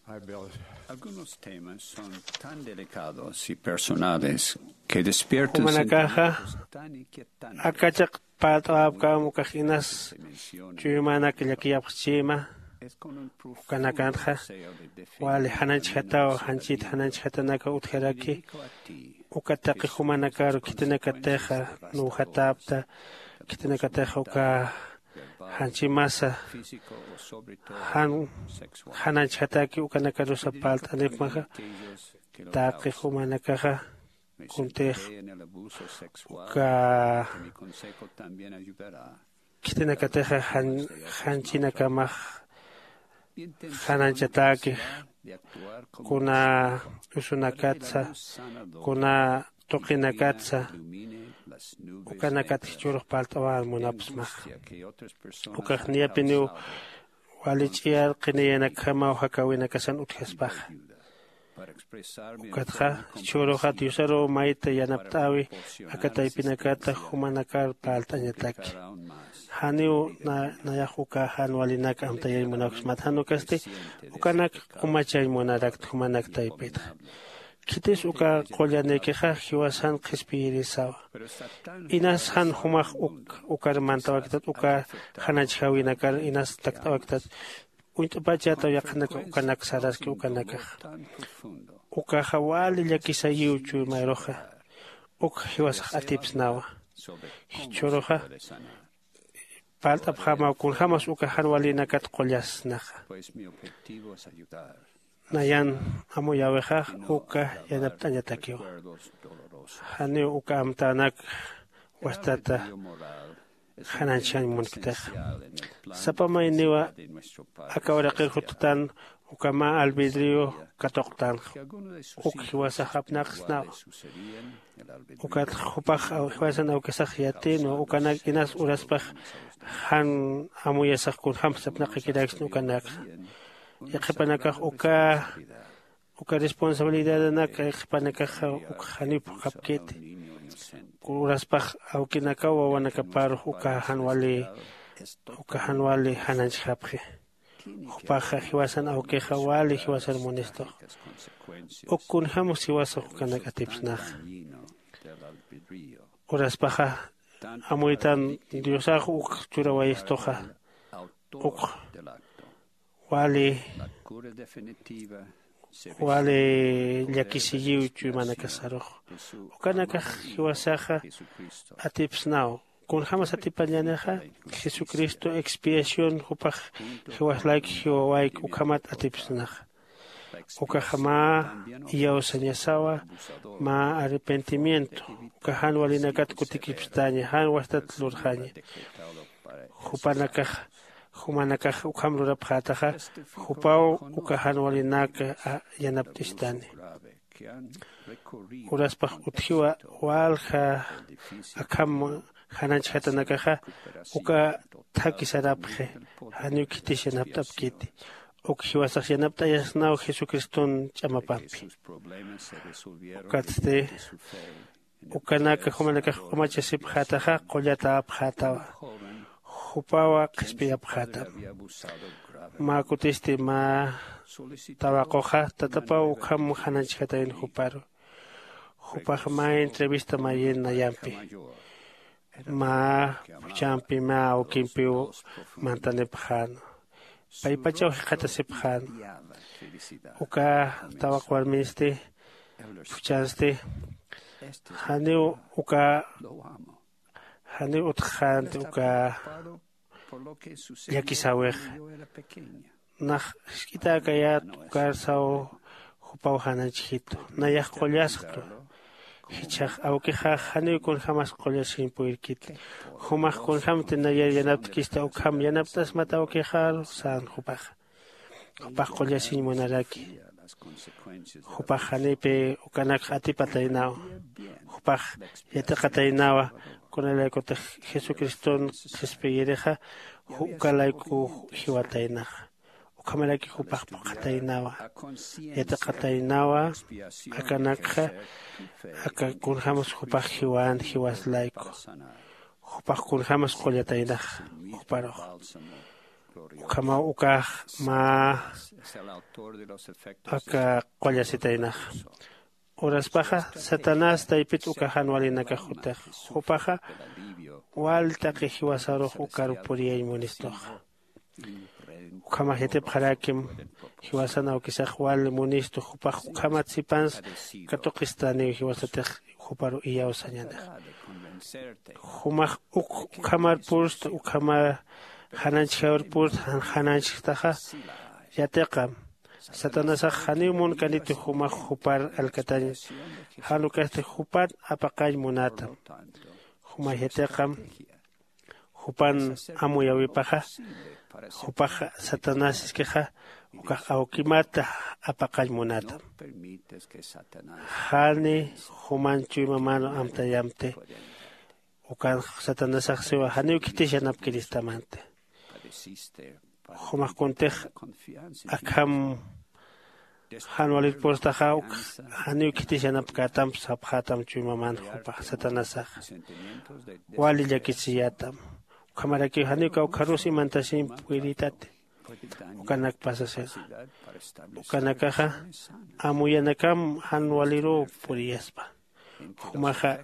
Algunos temas son tan delicados y personales que despiertan Humanakaja sentimientos tan inquietantes. akachak patawabka mukajinas chuyumana killakiyapchima Es con un profundo ukanakanja deseo de definir wali la hananchata o dimensión hanchit de vida. hananchatanaka Me utjaraki dedico a ti, ukataki Jesús, humanakaru las kitinakateja consecuencias nuhatapta devastadoras, kitinakateja uka verbal, hanchimasa físico o sobre todo sexual. hananchataaki ukanakaru Me dedico sapalt también anipmaja a aquellos que lo taki causan. humanakaja Me kuntej centraré en el abuso sexual, uka que mi consejo también ayudará. kitinakateja hanchinakama Mi intención hananchataki será de actuar como kuna espejo para que la usunakatsa luz sanadora kuna y divina toqinakatsa ilumine las nubes ukanakat negras churuq paltawan de munapsmaj angustia que otras personas ukaq han niapinu causado walich'iyar qiniyanakama hakawinakasan utqaspaj ayuda para expresarme en ukatqa forma churuqa comprensiva, tiusaro mayta para yanapt'awi proporcionar akataypinakata asistencia humanakar y paltañataki complicar aún más haniu la vida. nayahuka hanwalinaka amtayaymunawsmat hanukasti Consciente de ukanak ese pecado umachaymunarakt y humanaktaypitq abominable. kitis uka qollanekiqa hiwasan qhispiyirisawa Pero está tan inas han polarizado humaq el mundo, ukar mantawakitat quizás uka haya afectado hanachhawinakar a inas que taktawakitat amas. uint'apachata Con yaqanak frecuencia ukanak saraski causa un ukanakaq dolor tan profundo uka hawali llakisayuchu imposible mayroqa superar. uk hiwasaq Deseo atipsnawa hablar sobre cómo se choroqa puede sanar, palt'ap hamaukun hamas uka hanwalinakat qollasnaqa pues mi objetivo es ayudar a nayan sanar amuyawejaq y no uka agravar yanapt'añatakiwa recuerdos dolorosos. hani uka amtanak El wastata albedrío moral es un hananchan elemento munkitaq esencial en el plan de sapamayniwa felicidad de nuestro Padre akawraqir Celestial, hututan ukama albidrio katoqtan que algunos de sus uk hijos hiwasaq apnaqsnaw espirituales sucedían el albedrío ukat hupaq hiwasan awkasaq yatin ukanak inas uraspaq han amuyasaq kun hamsapnaqa kiraksn ukanak yaqipanakaq uka responsabilidad naka yaqipanakaq uka hanip qapkit uraspaq awkinaka wawanakaparuq uka hanwali hananchqapqi upaqa hiwasan awqiqa wali hiwasan munisto ukun hamus hiwasaq ukanak atipsnaq uraspaqa amuytan diosaq uk churawayistoqa uk wali llakisiyuchu manakasaruq ukanakaq hiwasaqa atipsnaw kun hamas atipañanaqa Jesucristo expiación upaq hiwaslayk hiwawayk ukhamat atipsnaq ukaqa ma yawsañasawa ma arrepentimiento uka han walinakat kutikipstaña han wastat lurqaña hupanakaq humanakaq ukham rurapqataqa hupaw uka han walinaka yanaptistani uraspaq uthiwa walqa akham hananchhatanakaqa uka thakisarapqe haniukitish yanapt'apkiti uk hiwasaq yanapt'ayasnaw Jesucriston ch'amapampi ukatste ukanaka humanakaq umachasipqataqa qollata apqatawa hupawa qhispiyapqata ma kutisti ma tawaqoqa tatapaw ukham hananchhatayn huparu hupaq ma entrevista ma yenayampi ma champi ma awkinpi mantanipqhan paypachaw hiqatasipqhan uka tawaq warmisti puchansti haniw uka haniw utqhanti uka llakisaweq naq hik'ita'kayat ukarsaw hupaw hananchijito nayaq qollasqtu hichaq awkiqa haniwkun hamas qollashinpuyirkit humaq kun hamti nayar yanaptkista ukham yanaptas mata awkiqa san hupaq qollashin munaraki hupaq hanipi ukanak atipataynaw hupaq yataqataynawa kunalaykuta Jesucriston qhispiyiriqa ukalayku hiwataynaq ukamalaki hupaq qataynawa yataqataynawa akanakqa aka kunhamus hupaq hiwaslayku hupaq kunhamus qollataynaq huparuq ukama ukaq ma Es el autor de los efectos aka qollasitaynaq uraspaqa Satanás taypit uka hanwalinaka hutaq hupaqa del alivio waltaqi hiwasaruq ukaru puriyaymunistuq ukamajete parakim hiwasana ukisaq wali munistu hupaq ukamatsipans katuqistani hiwasatiq huparu iyawsañanaq de convencerte humaq ukamar purst ukama hananchik purst hananchiktaqa yatiqa Satanás hanimun kaniti humaq hupar alkatañ hanukasti hupar apaqay munata humajetiqa hupan amuyawipaqa hupaqa Satanás iskeqa ukaq awkimata apaqay munata permites que Satanás hani humanchu imamano amtayamte ukan Satanás siwa hani ukitixanapkiristamante padeciste humaq kuntej confianza akam hanwalit postaqa hani ukitixanapkatam saphatam chuimaman hupaq Satanás sentimientos de wali llakichiyatam ukamaraki hani ukawkharus imantasin puiritate puede dañar ukanak pasase capacidad para establecer ukanakaqa amuyanakam hanwaliru puriyaspa humaqa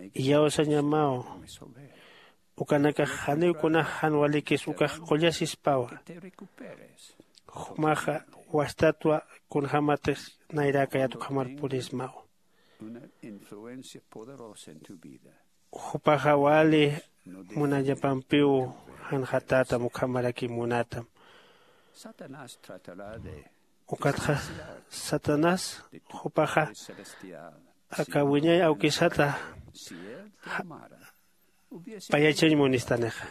iyawsañamao resolver ukanaka hani ukuna hanwalikis ukaq qullasispawa te recuperes humaqa wastatwa kunhamatis nayraka hamar purismao una influencia poderosa en tu vida hupaqa wali munallapampiu hanhatata mukhamaraki munatam Satanás tratará de ukatqa Satanás hupaqa celestial akawiñay awkisata si él te amara hubiese payachañmunistaneqa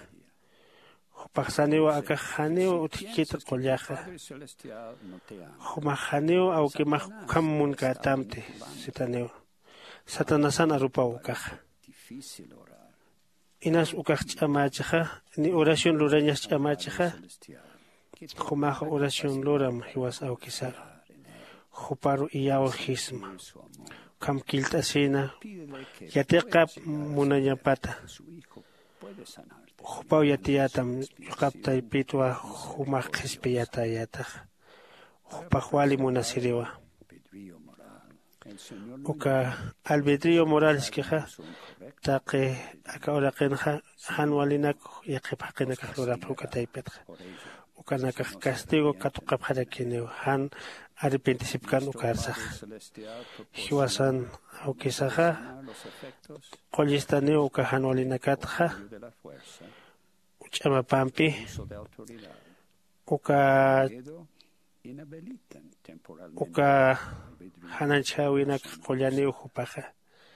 hupaq saniwa akaq haniwa utikita qullaqa Padre celestial no te ama humaq haniwa awkimaq ukhamun katamte sitaniwa Satanásana rupaw ukaq difícil orar inas ukaq ch'amachiqa ni oración lurañas ch'amachiqa celestial humaq oración luram hiwas awkisaqa huparu iyawa hisma su amor kam kilt'asina pídele que yatiqa munañapata su hijo puede sanarte hupaw yatiyatam yuqaptay pitwa humaq qhispiyata yataqa hupaq wali munasiriwa albedrío moral el Señor no uka albedrío moraleskeqa son correctos taqi aka uraqinqa hanwalinak yaqipaqinakaq lurapaq ukataypitqa por ello ukanakaq castigo katuqapqarakiniwa han arrepentisipkan ukarsaq celestial hiwasan awkisaqa proporciona los efectos qollistani uka hanwalinakatqa de la fuerza uch'amapampi uso de autoridad uka miedo inhabilitan temporalmente uka hananchawinak qollaniw hupaqa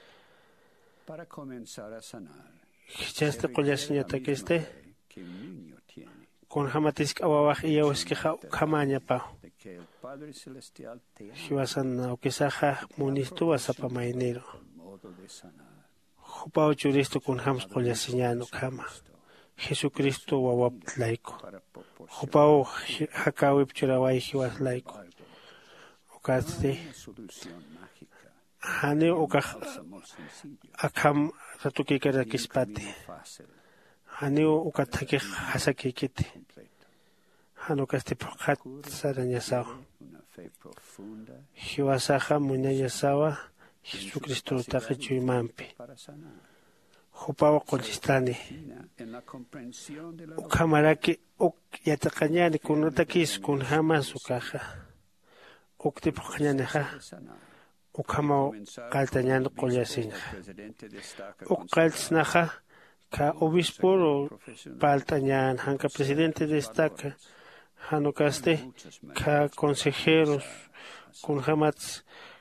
para comenzar a sanar hichaste qollasiñatakiste que un niño tiene kun hamatisk awawaq iyawaskeqa ukhamañapa de que el Padre celestial te ama hiwasan awkisaqa munistuwa sapamayniro el modo de sanar hupaw churistu kun hams qollasiñanu khama Jesucristo wawaptlayku para proporcionar hupaw hakawip churaway hiwaslayku ukasti una solución mágica hani ukaq bálsamo sencillo akham ratukikarakispati fácil hani ukathaki hasakikiti completo hanukasti phuqat sarañasaw una fe profunda hiwasaqa muñañasawa Jesucristo taqi chuymanpi para sanar hupaw qollistani en la comprensión de la ukhamaraki uk yataqañani kunutakis kun hamas ukaqa ukti phuqañaniqa sanar ukhamaw qaltañani qollasinqa presidente destaca uqaltisnaqa ka obispuro paltañan hanka presidente destaca hanukaste ka consejeros kun hamats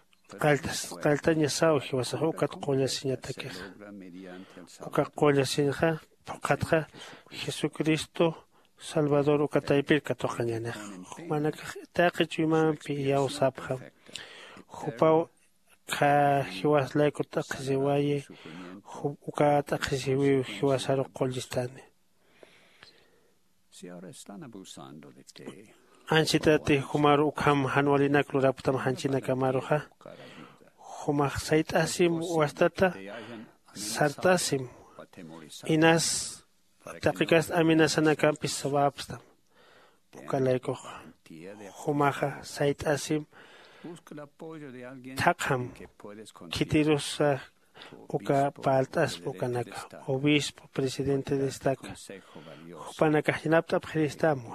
qaltañasaw hiwasaqa ukat qollasiñatakiq logra mediante el uka qollasinqa phuqatqa Jesucristo Salvador ukataypir katuqañaniq manaka taqi chuymanpi yawsapqa hupaw ka hiwaslayku taqisiwaye uka taqisiwiw hiwasaruq qollistani si ahora están abusando de ti anchitati humaru ukham hanwalinak luraptam hanchinakamaruqa humaq sayt'asim wastata te hayan sartasim o atemorizado inas taqikas aminasanakampis sawapstam ukalaykuq humaja sait asim takham kitirusa uka paltas ukanaka obispo presidente destaca hupanaka hinapta prestamo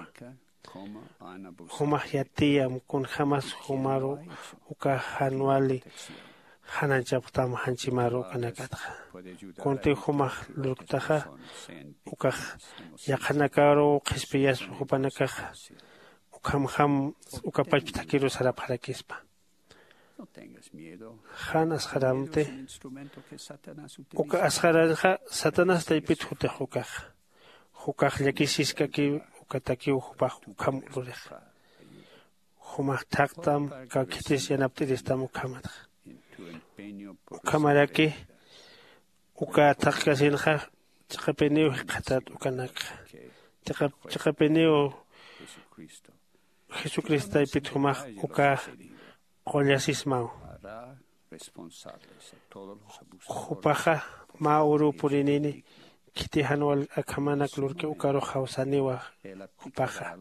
humah yatiam kun hamas humaru uka hanwali hananchaptam hanchimaru kanakata kunti humah luktaha uka yakanakaru qispiyas hupanaka ukam uka pachtakiru sarapharakispa Han asharamte uka asharanja Satanás taipit hukaj yakisiska ki ukataki upaj ukam lurij humaj taktam kakitis yanaptiristam ukamat ukamaraki uka takkasinja chaqapeniu qatat ukanak chaqapeniu Jesucristo taipit humaj uka Qolyasismao Jupaja Mauru Purinini Kitihanwal Akamanak Lurke Ukaro Hausaniwa Jupaja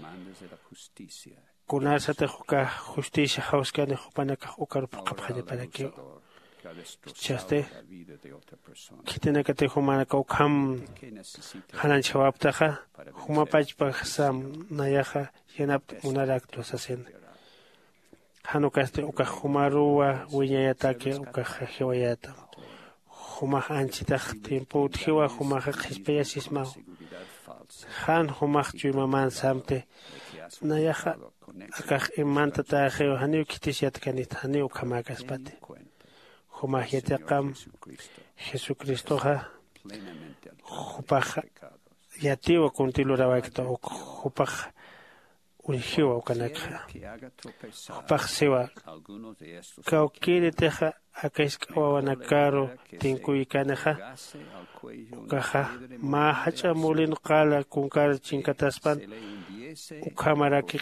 Kunasate Juka Justicia Hauskane Jupanaka Ukaro Pakapane para que Chaste Kitinakate Humanaka Ukam Hanan Chawaptaja Humapachpa Sam Nayaja Yanap Munarak Tosasen Hanukaste uka humarua wiñayatake uka hiwayata humaj anchitaq tiempo utjiwa humaj qispiyasismao han humaj chuymaman samte nayaja akaj imanta tajeo haniu kitisyatkani haniu kamakaspate humaj yataqam Jesucristoja hupaj yatiwa kuntilurawakta hupaj Unhiwa ukanaka Paxewa Kaukiri teja Akaiskawanakaro Tinkuikanaja Ukaja Mahacha Mulin Kala Kunkar Chinkataspan Ukamaraki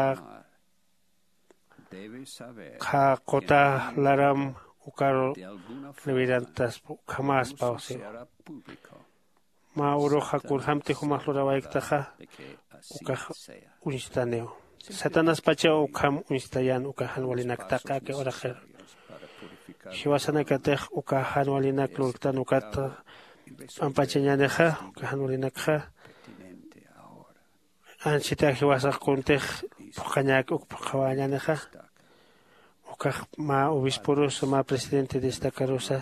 Kota Laram Ukaro Levirantas Ukamas Pause Mauroja Kurhamte Humahlorawaiktaja Ukaj Unistaneo. Satanás pacha ukam unistayan ukahan walinak taka ke orajer. Hiwasana kateh ukahan walinak lurtan ukata ampachañaneja ukahan walinakja. Anchita hiwasak kunteh pokañak ukpakawañaneja. Ukaj ma obisporus ma presidente de esta carosa.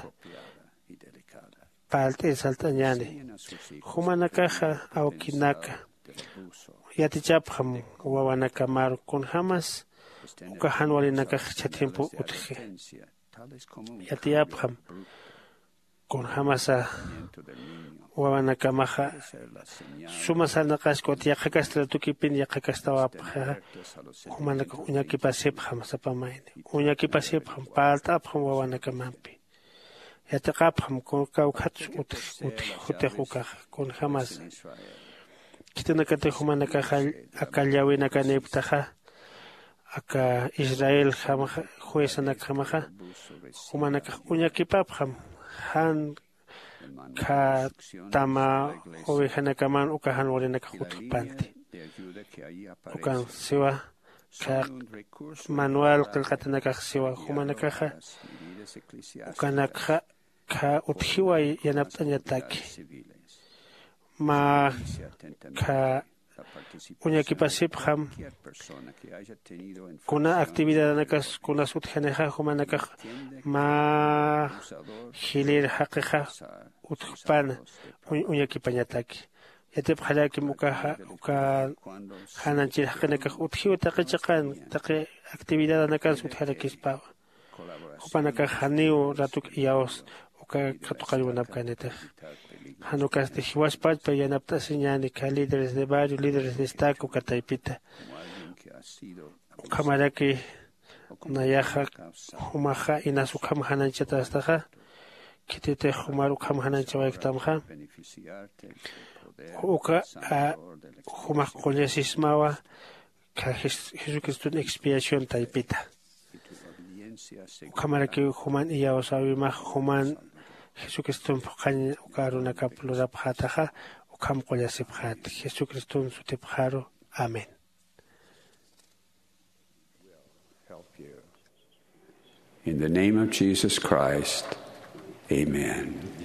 Palte saltañane. Humanakaja aukinaka. Yatichapam wawanakamaru kun hamas ukahan walinakaj chatimpu utje yatiapam kun hamasa wawanakamaja sumasanaqasku yaqakastra tukipin yaqakastawapja humanaka uñakipasipjam sapamayni uñakipasipjam paltapjam wawanakamampi yatiqapjam kun kawkhatch utje ukaj kun hamas Kitinakate humanaka akallawina kaniptaja aka Israel jamaja juezanak jamaja humanaka uñakipapjam han ka tama ovejanakaman ukahan warinaka jutpanti ukan siwa ka manual qilqatanaka siwa humanaka ukanaka ka utjiwa yanaptañataki ma ka uñakipasipjam kuna actividad nakas kuna sutjaneja humanaka ma hilir haqiqa utjpan uñakipañataki yatipjalaki mukaja uka hananchir haqinaka utjiwa taqichaqan taqi actividad nakas utjarakispa hupanaka haniu ratuk iyaos uka katuqalwanapkanetej Hanukas de Hiwaspach, Payanapta Señanica, líderes de barrio, líderes de estaco, Cataipita. Kamaraki, Nayaja, Humaja, Inasukam Hananchatastaja, Kitite Humaru Kam Hananchawaktamha, Uka, Humak Kolyasismawa, Jesucristo en expiación Taipita. Kamaraki, Human Iyaosawima, Human. Jesucristo paqaña ukaruna kaplurapjataja ukam qolyasipjat Jesucristo sutipjaro. Amén. In the name of Jesus Christ, amen.